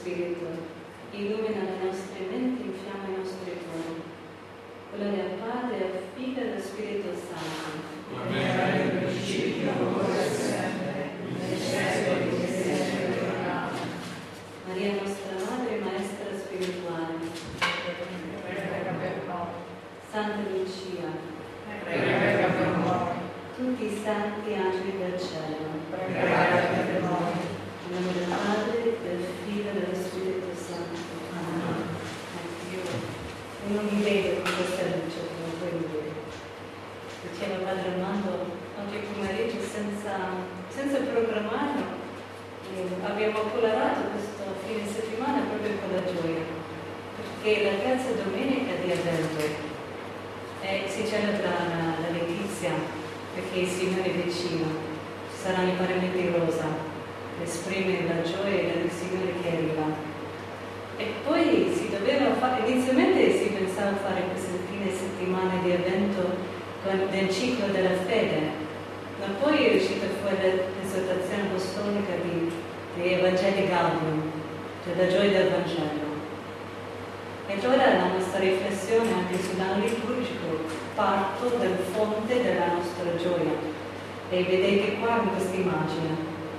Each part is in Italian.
Spirito, illumina le nostre menti, infiamma i nostri cuori. Gloria al Padre, al Figlio e allo Spirito Santo. Come era nel principio, ora e sempre, nei secoli dei secoli. Maria nostra Madre, Maestra spirituale. Prega per noi. Santa Lucia. Prega per noi. Tutti i santi angeli del cielo. Pregate per noi. In nome del Padre, del Figlio e dello Spirito Santo. Amen. Io non mi vedo con questa luce, come voi mi vedete. Diceva Padre Armando oggi pomeriggio senza programmarlo. Abbiamo colorato questo fine settimana proprio con la gioia, perché la terza domenica di Avvento si celebra la letizia, perché il Signore è vicino, ci saranno i paramenti rosa, per esprimere la gioia del Signore che arriva. E poi si doveva fare, inizialmente si pensava a fare questo fine settimana di Avvento del ciclo della fede, ma poi è uscita fuori l'esortazione apostolica di Evangelii Gaudium, cioè la gioia del Vangelo. E allora la nostra riflessione anche sull'anno liturgico parto dal fonte della nostra gioia. E vedete qua in questa immagine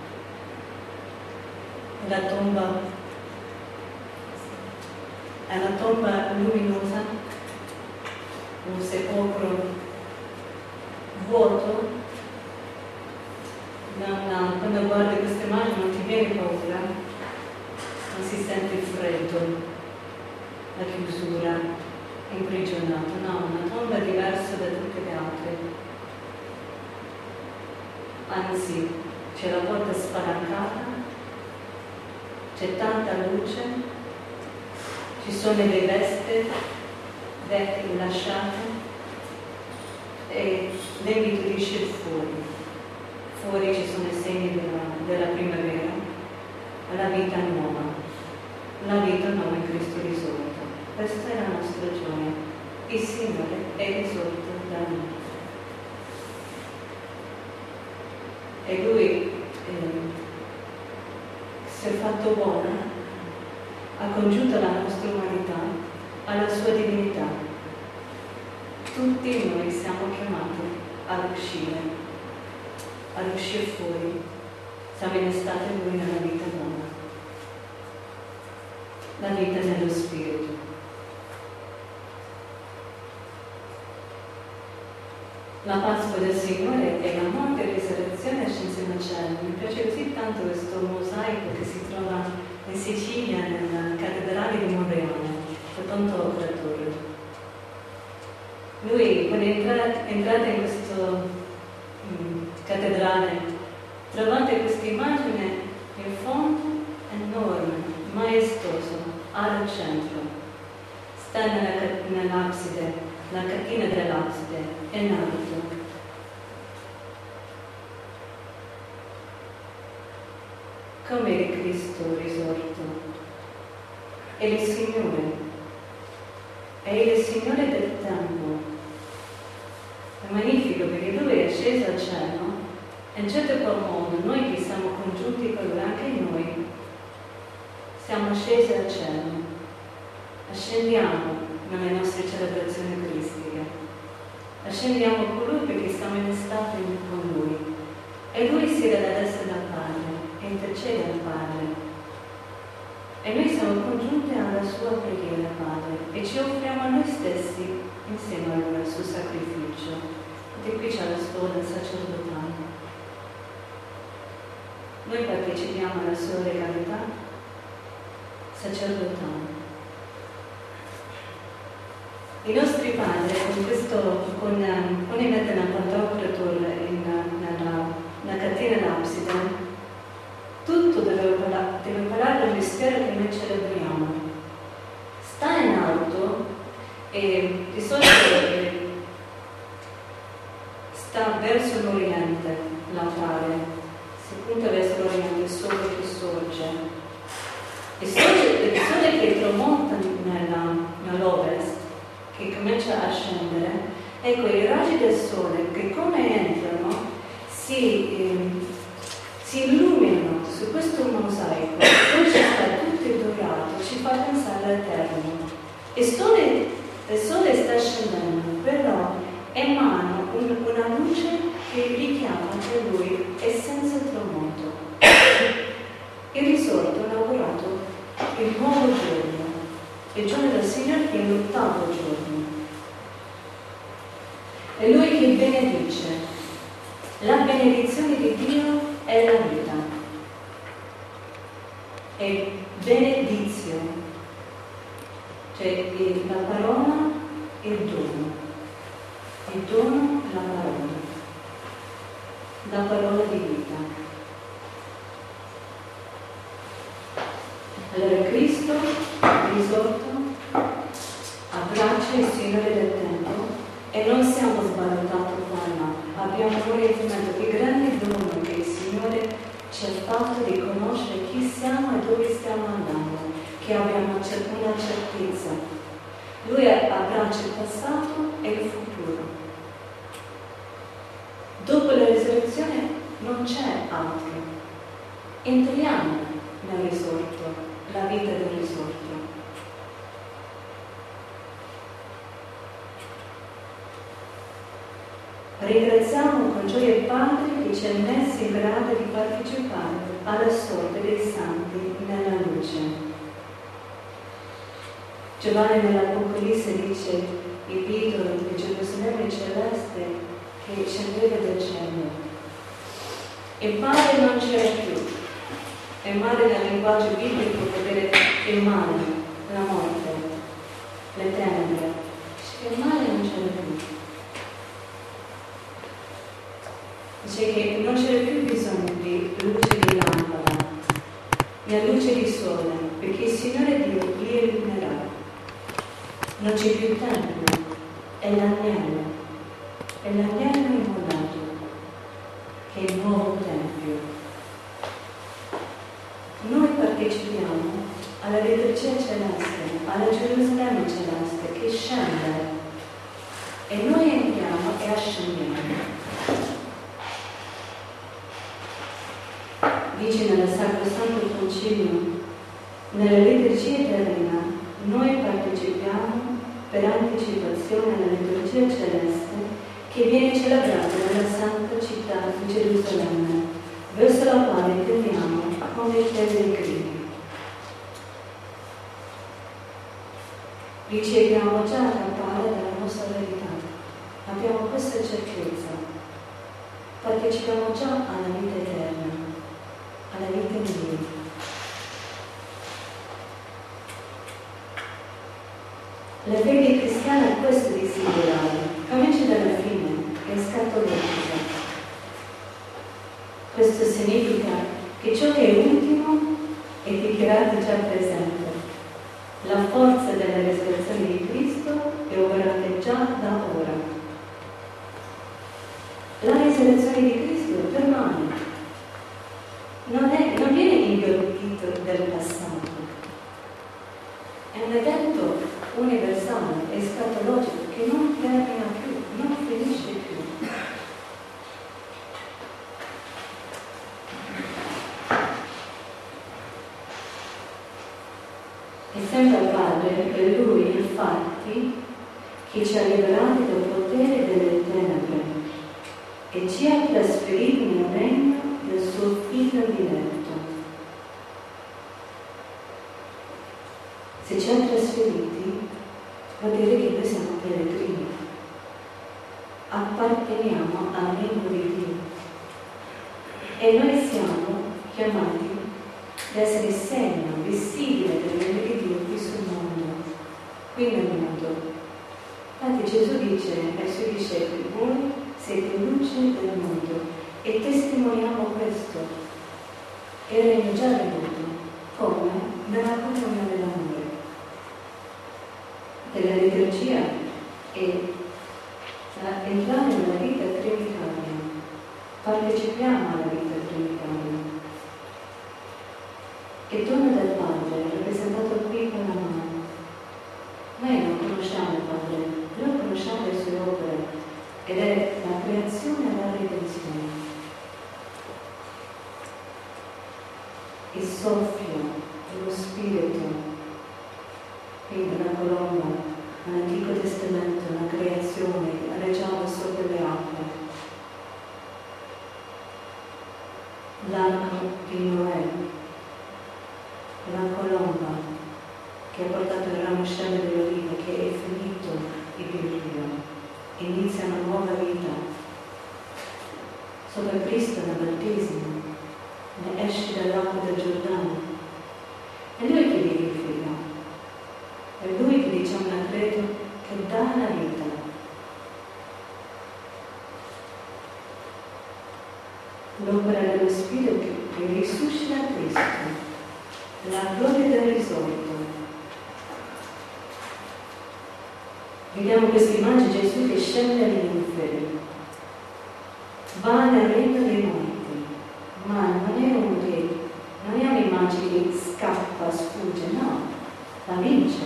la tomba è una tomba luminosa, un sepolcro vuoto. Quando guardi questa immagine non ti viene paura, non si sente il freddo, la chiusura, imprigionato. No, una tomba diversa da tutte le altre. Anzi, c'è la porta spalancata, c'è tanta luce, ci sono le vesti vecchie lasciate e l'invito di uscire fuori. Fuori ci sono i segni della primavera, la vita nuova in Cristo risorto. Questa è la nostra gioia. Il Signore è risorto da noi. E Lui si è fatto buono, ha congiunto la nostra umanità alla sua divinità. Tutti noi siamo chiamati ad uscire fuori. Siamo innestati Lui nella vita nuova, la vita nello Spirito. La Pasqua del Signore è la morte e risurrezione e ascensione al cielo. Mi piace così tanto questo mosaico che si trova in Sicilia, nella cattedrale di Monreale, da Tonto Operatore. Lui, quando è entrato in questa cattedrale, trovate questa immagine in fondo enorme, maestoso, al centro. Sta nell'abside, la catena dell'abside, è in alto. Come Cristo risorto. È il Signore del tempo. È magnifico perché Lui è sceso al cielo e in certo qual modo noi che siamo congiunti con Lui, anche noi, siamo scesi al cielo. Ascendiamo nelle nostre celebrazioni eucaristiche. Ascendiamo con Lui perché siamo innestati con Lui. E Lui siede alla destra del Padre e intercede al Padre. E noi siamo congiunti alla Sua preghiera, Padre, e ci offriamo a noi stessi insieme a Lui al suo sacrificio. E qui c'è la scuola sacerdotale. Noi partecipiamo alla sua legalità sacerdotale. I nostri padri con i mettono a pantocratura nella catena l'abside, tutto deve parlare del mistero che noi celebriamo. Sta in alto e di solito sta verso l'Oriente l'altare, si punta verso l'Oriente, il sole che sorge. Il sole che tramonta nell'ovest, che comincia a scendere, ecco i raggi del sole che come entrano si illuminano su questo mosaico, poi ci sta tutto il dorato vi benedice. La benedizione di Dio è la vita. È benedizione. Cioè la parola è il dono. Il dono è la parola di vita. Allora Cristo risorto abbraccia il Signore del tempo e non siamo sballottati qua, no. Abbiamo un riferimento di grande dono che il Signore ci ha fatto di conoscere chi siamo e dove stiamo andando, che abbiamo una certezza. Lui abbraccia il passato e il futuro. Dopo la risurrezione non c'è altro. Entriamo nel risorto, la vita del risorto. Ringraziamo con gioia il Padre che ci ha messo in grado di partecipare alla sorte dei santi nella luce. Giovanni nell'Apocalisse dice il Dio di Gerusalemme celeste che scendeva dal cielo. Il Padre non c'era più. Il male nel linguaggio biblico vuol dire il male, la morte, le tenebre. Il male non c'era più. Dice che non c'era più bisogno di luce di lampada, né luce di sole, perché il Signore Dio li illuminerà. Non c'è più tempio, è l'agnello immolato, che è il nuovo tempio. Noi partecipiamo alla liturgia celeste, alla Gerusalemme celeste che scende e noi entriamo e ascendiamo. Dice nella Sacrosanto Concilio, nella liturgia terrena noi partecipiamo per anticipazione alla liturgia celeste che viene celebrata nella Santa Città di Gerusalemme, verso la quale teniamo come pellegrini. Riceviamo già la parte della nostra verità, abbiamo questa certezza, partecipiamo già alla vita eterna, alla vita di Dio. La fede cristiana è questo di singolare, comincia dalla fine, è scatologica. Questo significa che ciò che è ultimo è dichiarato già presente. La forza della risurrezione di Cristo è operata già da ora. La risurrezione di Cristo permane, non viene inghiottito dal passato. È un evento universale, escatologico, che non termina più, non finisce più. È sempre il Padre, è Lui, infatti, che ci ha liberati dal potere delle tenebre e ci ha trasferiti nel regno del suo Figlio diletto. Se ci ha trasferiti, vuol dire che noi siamo pellegrini, apparteniamo al regno di Dio e noi siamo chiamati ad essere segno visibile del regno di Dio qui sul mondo, qui nel mondo. Infatti Gesù dice ai suoi discepoli: voi siete luce del mondo e testimoniamo questo. E il regno già venuto, come? Nella comunione dell'amore. Della liturgia e entrare nella vita trinitaria, partecipiamo alla vita trinitaria. Il dono del Padre è rappresentato qui con la mano. Noi non conosciamo il Padre, noi conosciamo le sue opere ed è la creazione e la redenzione. Il soffio dello Spirito. Quindi la colomba, nell'Antico Testamento, la creazione aleggiava sopra le acque. L'arco di Noè, la colomba che ha portato il ramoscello dell'oliva, che è finito il diluvio, inizia una nuova vita. sopra Cristo nel battesimo, ne esci dall'acqua del Giordano. È Lui che vivifica, è Lui che diciamo nel credo che dà la vita. L'opera dello Spirito che risuscita Cristo, la gloria del risorto. Vediamo questa immagine di Gesù che scende dagli inferi, va nel regno dei morti, ma non è un'immagine che scappa, sfugge, no, la vince.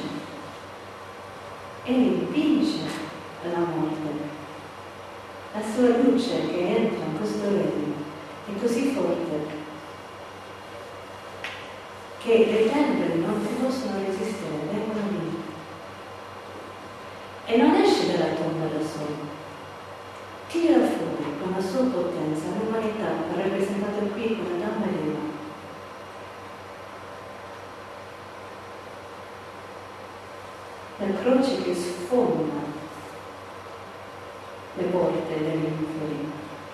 Egli vince la morte. La sua luce che entra in questo regno è così forte che le tenebre non si possono resistere, vengono via. E non esce dalla tomba da solo, tira fuori con la sua potenza l'umanità rappresentata qui con Adamo e Eva. La croce che sfonda le porte degli inferi.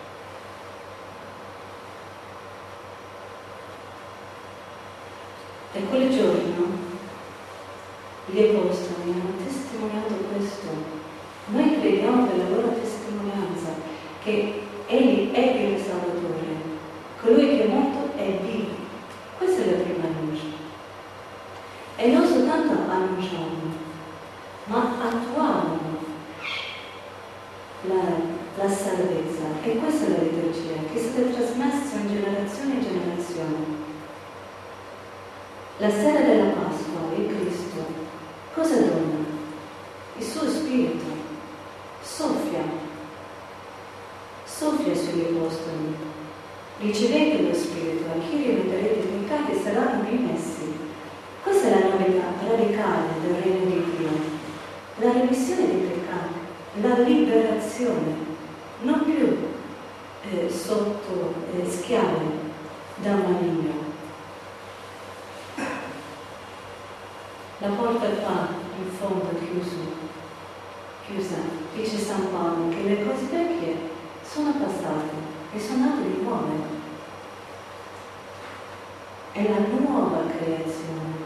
E quel giorno gli apostoli hanno testimoniato questo. Noi crediamo nella loro testimonianza che Egli è il Salvatore, colui che è morto è vivo. Questa è la prima luce. E non soltanto annunciamo, ma attuavano la salvezza. E questa è la liturgia che è stata trasmessa in generazione in generazione. La sera della Pasqua il Cristo cosa dona? Il suo Spirito soffia sugli apostoli. Ricevete lo Spirito, a chi rimetterete i peccati saranno rimessi. Questa è la novità radicale del regno di Dio, la remissione dei peccati, la liberazione, non più sotto schiavi da un maligno. La porta qua in fondo chiusa, dice San Paolo che le cose vecchie sono passate e sono nate di nuove. È la nuova creazione.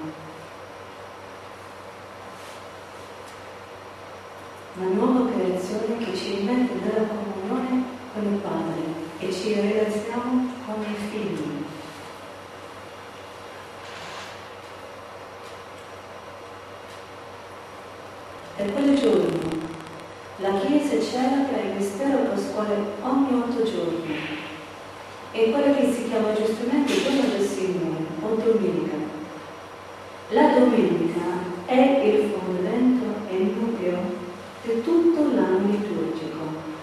La nuova creazione che ci rimette nella comunione con il Padre e ci relazioniamo con i figli. Per quel giorno la Chiesa celebra il mistero pasquale ogni 8 giorni e quello che si chiama giustamente il giorno del Signore o domenica. La domenica è il fondamento e il nucleo di tutto l'anno liturgico.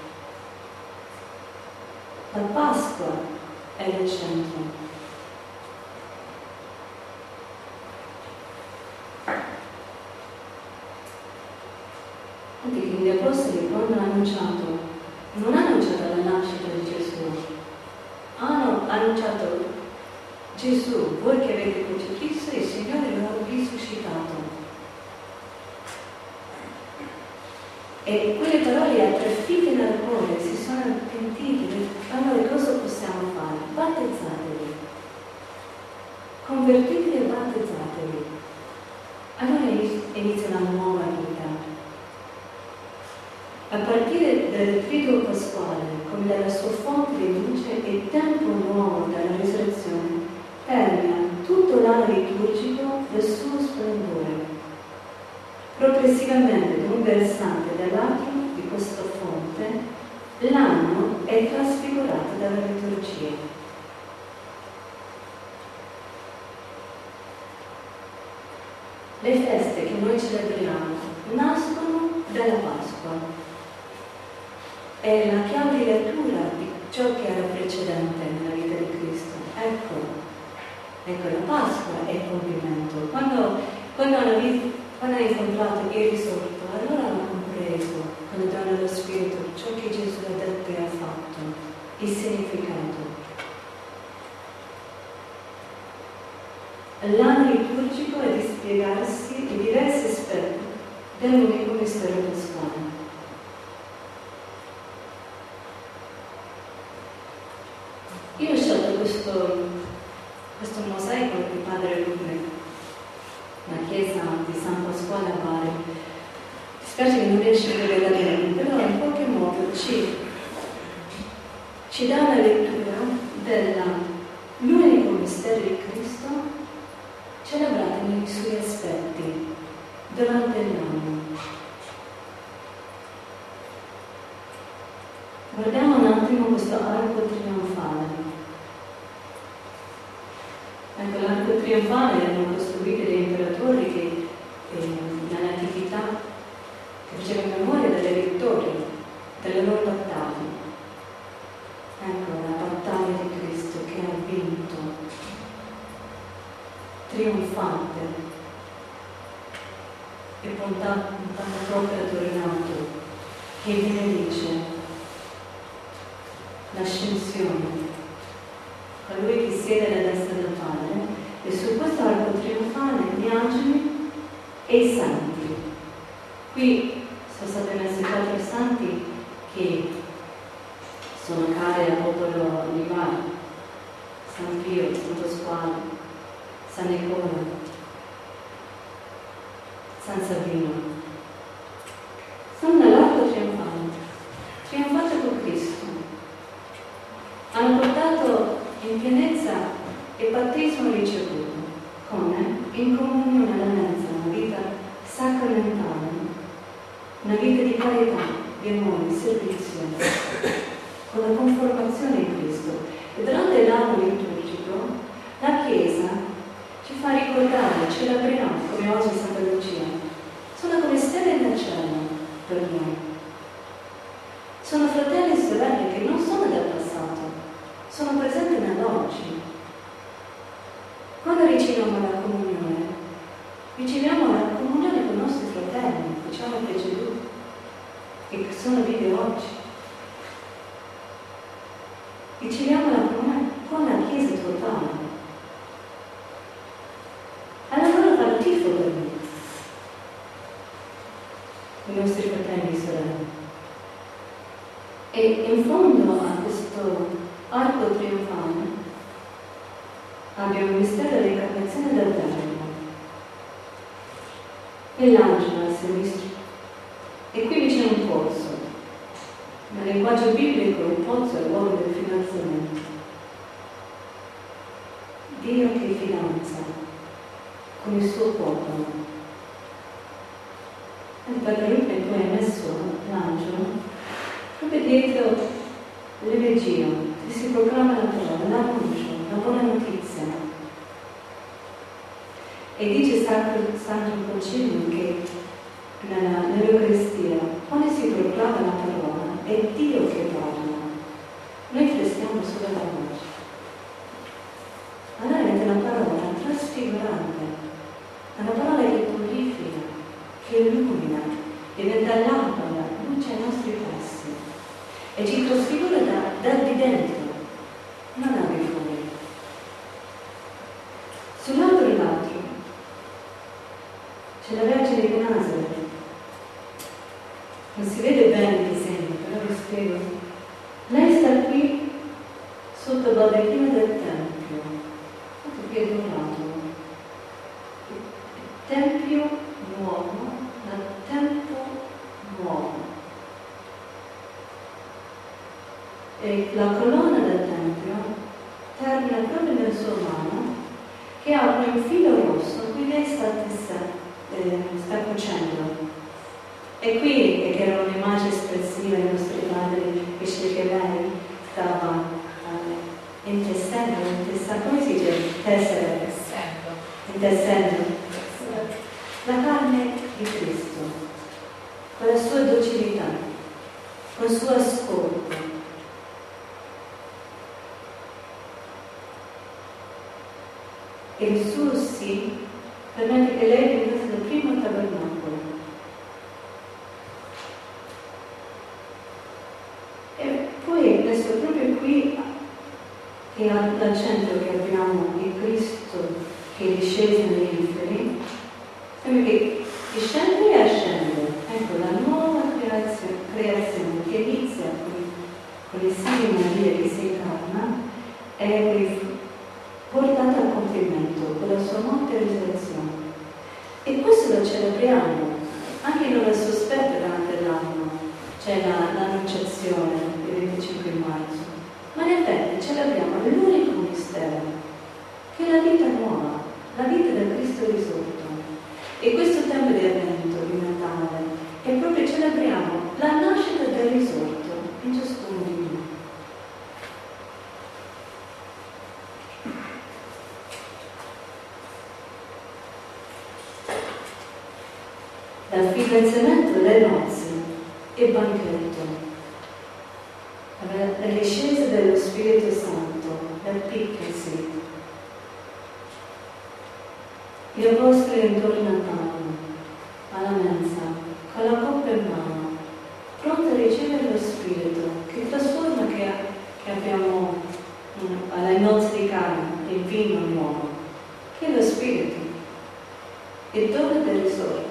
La Pasqua è il centro. Gli apostoli quando hanno annunciato, non hanno annunciato la nascita di Gesù, hanno annunciato Gesù, voi che avete crocifisso, il Signore lo ha risuscitato. E quelle parole attraffite nel cuore si sono pentiti, allora cosa possiamo fare? Battezzatevi, convertitevi e battezzatevi. Allora inizia una nuova vita. A partire dal rito pasquale, come dalla sua fonte di luce e tempo nuovo dalla risurrezione, termina tutto l'anno liturgico del suo splendore. Progressivamente, da un versante e dall'altro di questa fonte, l'anno è trasfigurato dalla liturgia. Le feste che noi celebriamo nascono dalla Pasqua. È la chiave di lettura di ciò che era precedente nella vita di Cristo. Ecco, la Pasqua è il compimento. Quando hanno incontrato il risorto, allora hanno compreso, con il dono dello Spirito, ciò che Gesù ha detto e ha fatto, il significato. L'anno liturgico è di spiegarsi in diversi aspetti dell'unico mistero pasquale. Io ho scelto questo mosaico di Padre Lume, la chiesa di San Pasquale a Bari. Mi spiace che non riesci a vedere bene, però in qualche modo ci dà una lettura dell'unico mistero di Cristo celebrato nei suoi aspetti durante l'anno. Guardiamo un attimo questo arco trionfale. Ecco, l'arco trionfale erano costruiti dagli imperatori che nell'antichità facevano memoria delle vittorie, delle loro battaglie. Ecco la battaglia di Cristo che ha vinto, trionfante, e puntando proprio ad Renato, che benedice l'ascensione, colui che siede alla destra del Padre, e su questo arco trionfale gli angeli e i santi. Qui sono stati messi 4 santi che sono cari al popolo di Bari: San Pio, San Pasquale, San Nicola, San Sabino. Sono nell'arco trionfante con Cristo. Hanno portato in pienezza il battesimo ricevuto, come in comunione alla mezza una vita sacramentale, una vita di carità, di amore, di servizio, con la conformazione in Cristo. E durante l'anno liturgico la Chiesa ci fa ricordare, celebriamo, come oggi Santa Lucia, sono come stelle nel cielo per noi. Sono fratelli e sorelle che non sono del passato, sono presenti nell'oggi. Quando riceviamo la comunione con i nostri fratelli che ci hanno preceduto e che sono vivi oggi. Riceviamo la comunione con la Chiesa totale. Allora fa il tifo per noi, i nostri fratelli e sorelle. E in fondo a questo arco trionfale abbiamo il mistero dell'incarnazione del Verbo e l'angelo al sinistro. E qui c'è un pozzo. Nel linguaggio biblico il pozzo è il luogo del fidanzamento. Dio che fidanza con il suo popolo. E il Padre Luca poi ha messo l'angelo proprio dietro l'Evangelo, che si proclama la parola, l'annuncio, la buona notizia. E dice Santo Concilio che nell'Eucaristia, quando si proclama la parola, è Dio che parla. Noi restiamo sulla voce. Allora è una parola trasfigurante, una parola che purifica, che illumina, diventa lampada, luce ai nostri passi e ci trasfigura da di dentro, non da di fuori. Sull'altro lato c'è la Vergine di Nazareth. Non si vede bene il disegno, però vi spiego. Lei sta qui sotto il baldacchino del Tempio, tutto qui è dorato. Il Tempio nuovo, dal tempo nuovo. E la colonna del Tempio termina proprio nel suo mano, che ha un filo rosso, qui lei sta cucendo. E qui, che era un'immagine espressiva dei nostri padri, dice che lei stava intessendo, come si dice? Intessendo la carne di Cristo, con la sua docilità, con il suo ascolto. E il suo sì permette che lei diventasse il primo tabernacolo. E poi adesso proprio qui che al centro che abbiamo il Cristo che è disceso negli inferi, sembra che scende e ascende. Ecco la nuova creazione che inizia con il Sino Maria che si incarna è portata a compimento con la sua morte e risurrezione. E questo lo celebriamo anche in una sospetta durante l'anno, c'è l'annunciazione il 25 marzo, ma in effetti celebriamo l'unico mistero, che è la vita nuova, la vita del Cristo risorto. E questo tempo di Avvento, di Natale, è proprio celebriamo la nascita del risorto in ciascuno di noi. Dal fidanzamento alle nozze e banchetto, alla discesa dello Spirito Santo, dal picchesi, gli apostoli intorno a tavola, alla mensa, con la coppa in mano, pronti a ricevere lo Spirito, che trasforma che abbiamo alle nozze di Cana, il vino nuovo, che è lo Spirito, il dono del risorto.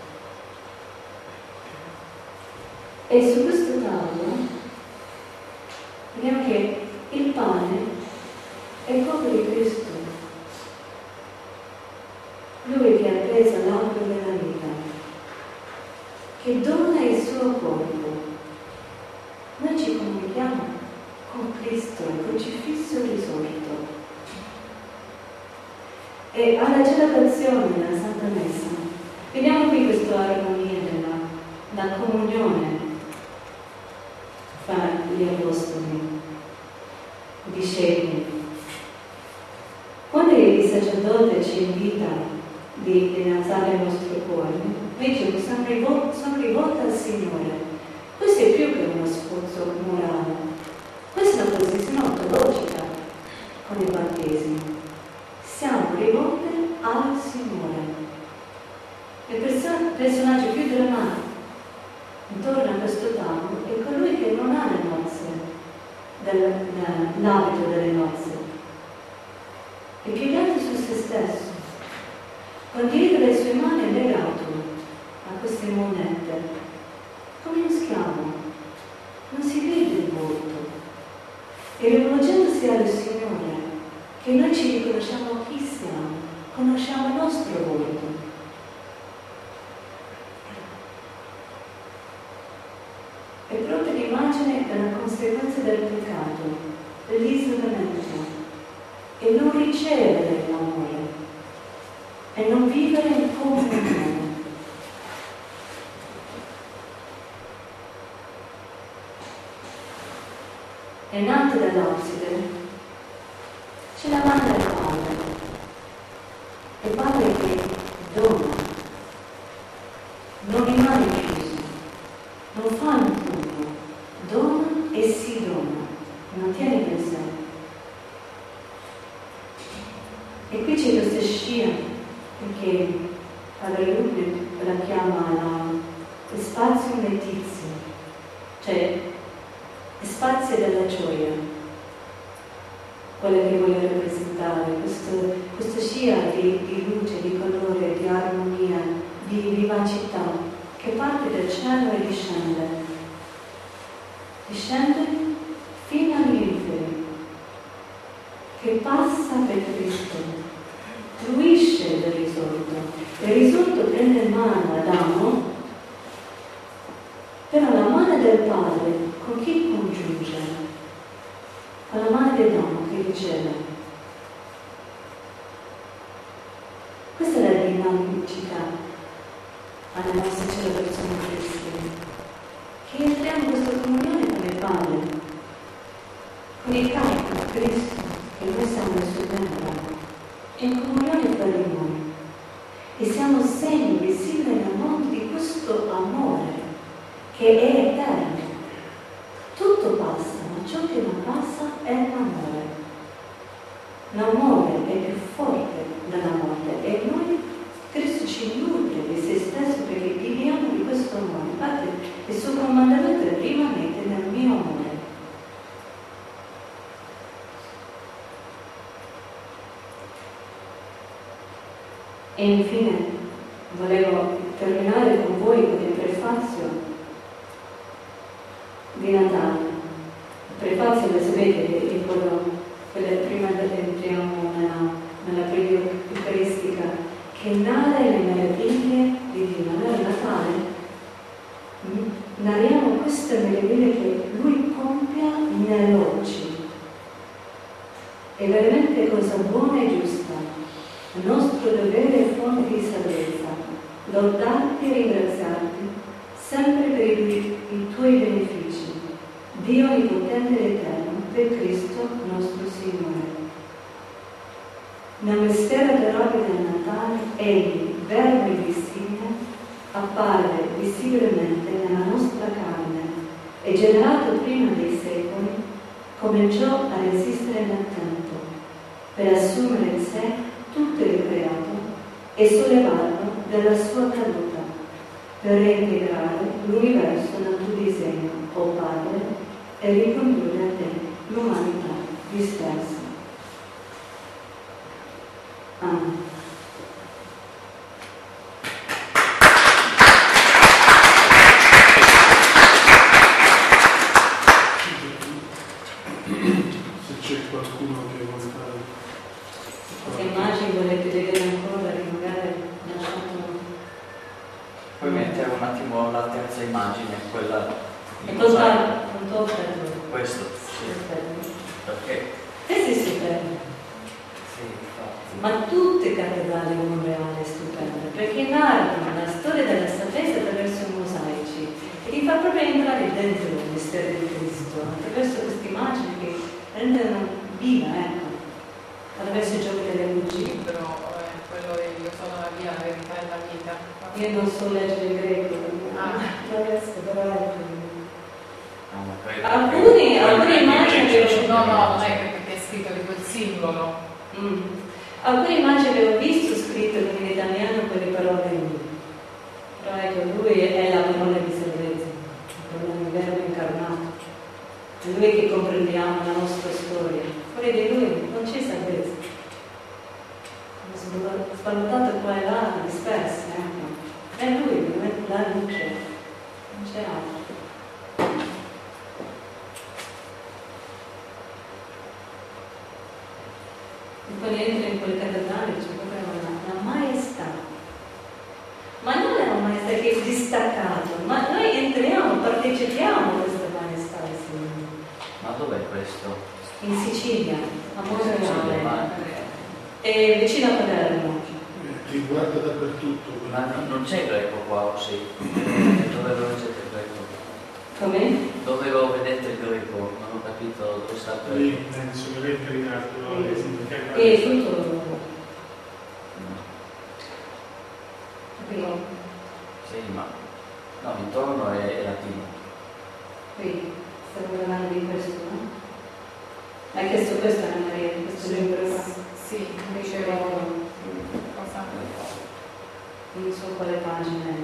E su questo tavolo vediamo che il pane è il corpo di Cristo, Lui che ha preso l'albero della vita, che dona il suo corpo. Noi ci comunichiamo con Cristo, il crocifisso risorto. E alla celebrazione della Santa Messa, vediamo qui questa armonia della comunione fra gli apostoli, i discepoli. Quando il sacerdote ci invita di alzare il nostro cuore, noi sono rivolti al Signore. Questo è più che uno sforzo morale, questa è una posizione ontologica con il battesimo. Siamo rivolti al Signore. Il personaggio più drammatico intorno a questo tavolo è colui che non ha le nozze, l'abito delle nozze, è piegato su se stesso, con dietro le sue mani legato a queste monete, come uno schiavo, non si vede il volto, e rivolgendosi al Signore, che noi ci riconosciamo chi siamo, conosciamo il nostro volto. È proprio l'immagine della conseguenza del peccato, dell'isolamento, e non ricevere l'amore, e non vivere in comunione. E nata dall'Osside c'è la mano del Padre, il Padre che dona, non rimane chiuso, non fa un turno, dona e si dona, non tiene per sé. E qui c'è questa scia che Padre Lupi la chiama spazio letizio, cioè spazio della gioia, quella che voglio rappresentare, questa scia di luce, di colore, di armonia, di vivacità, che parte dal cielo e discende fino agli inferi, che passa per Cristo, fruisce del risorto. Il risorto prende in mano Adamo, però la mano del Padre con chi congiunge? Con la mano di Adamo che riceve. Questa è la dinamicità alla nostra celebrazione cristiana, che entriamo in questa comunione con il Padre, con il Capo, Cristo, che noi siamo nel suo tempio, in comunione tra di noi, e siamo segni visibili nel mondo di questo amore che è eterno. Tutto passa, ma ciò che non passa è l'amore. L'amore è più forte della morte e noi, Cristo ci nutre di se stesso perché viviamo di questo amore. Infatti il suo comandamento è: rimanete nel mio amore. E infine volevo terminare con voi con il prefazio di Natale. Il prefazio, lo sapete, è quello prima entriamo nella preghiera eucaristica, che narra le meraviglie di Dio. Allora Natale narriamo queste meraviglie che Lui compia nell'oggi. È veramente cosa buona e giusta. Il nostro dovere è fonte di salvezza. Lodarti e ringraziarti sempre per i tuoi benefici. Dio onnipotente ed eterno, per Cristo nostro Signore. Nel mistero adorabile del Natale, Egli, Verbo invisibile, apparve visibilmente nella nostra carne e generato prima dei secoli, cominciò a resistere nel tempo, per assumere in sé tutto il creato e sollevarlo dalla sua caduta, per reintegrare l'universo nel tuo disegno, o Padre, e ricondurre a te l'umanità dispersa. Amen. Se c'è qualcuno che vuole fare Queste immagini volete vedere ancora, che magari lasciato. Poi mettiamo un attimo la terza immagine, quella E di cosa mosaico. non tocca? Questo, sì. Perché? Questo è stupendo. Sì, infatti. Ma tutte le cattedrali monreali stupende, perché narrano la storia della salvezza attraverso i mosaici e ti fa proprio entrare dentro il mistero di Cristo, attraverso queste immagini che rendono viva, ecco, attraverso i giochi delle luci. Però quello io sono la via, la verità e la vita. Io non so leggere il greco, adesso però alcune immagini No, non è perché è scritto di quel simbolo. Alcune immagini avevo visto scritte in italiano con le parole lui. Però ecco, lui è la parola di salvezza, il verbo incarnato. È lui che comprendiamo la nostra storia. Fuori di lui non c'è salvezza. Sono svalutato qua e là, disperse, ecco. È lui, la luce, non c'è altro. E poi entra in quelle cattedrali, c'è proprio la maestà. Ma non è una maestà che è distaccato, ma noi entriamo, partecipiamo a questa maestà del Signore. Ma dov'è questo? In Sicilia, a Sicilia, ma- Monreale, e vicino a Palermo. riguarda dappertutto. Ma non c'è greco qua, o sì? Dove lo leggete il greco? Come? Dove lo vedete il greco? Non ho capito dove sta il Lì greco. penso che lei caricato E tutto. Capito? Sì, ma no, intorno è latino. Qui, stiamo parlando di questo, no? Hai chiesto questo a Maria, questo libro qua? Sì, dicevo cosa? Non so quale pagina è.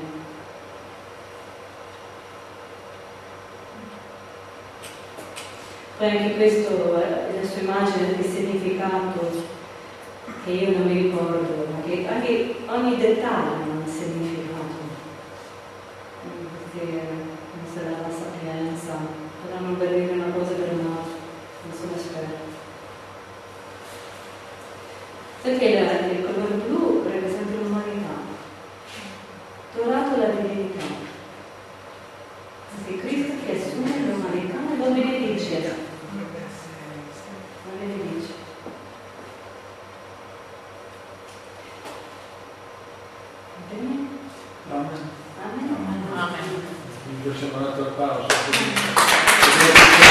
Poi anche questo, la sua immagine di significato, che io non mi ricordo, ma che anche ogni dettaglio ha un significato. Perché non sarà la sapienza, potranno vedere una cosa per un'altra, non sono esperta. Perché il colore blu rappresenta l'umanità, dorato la divinità. Perché Cristo che assume l'umanità lo benedice. Lo benedice. Bene? Amen. Amen. Amen. Quindi facciamo un'altra pausa.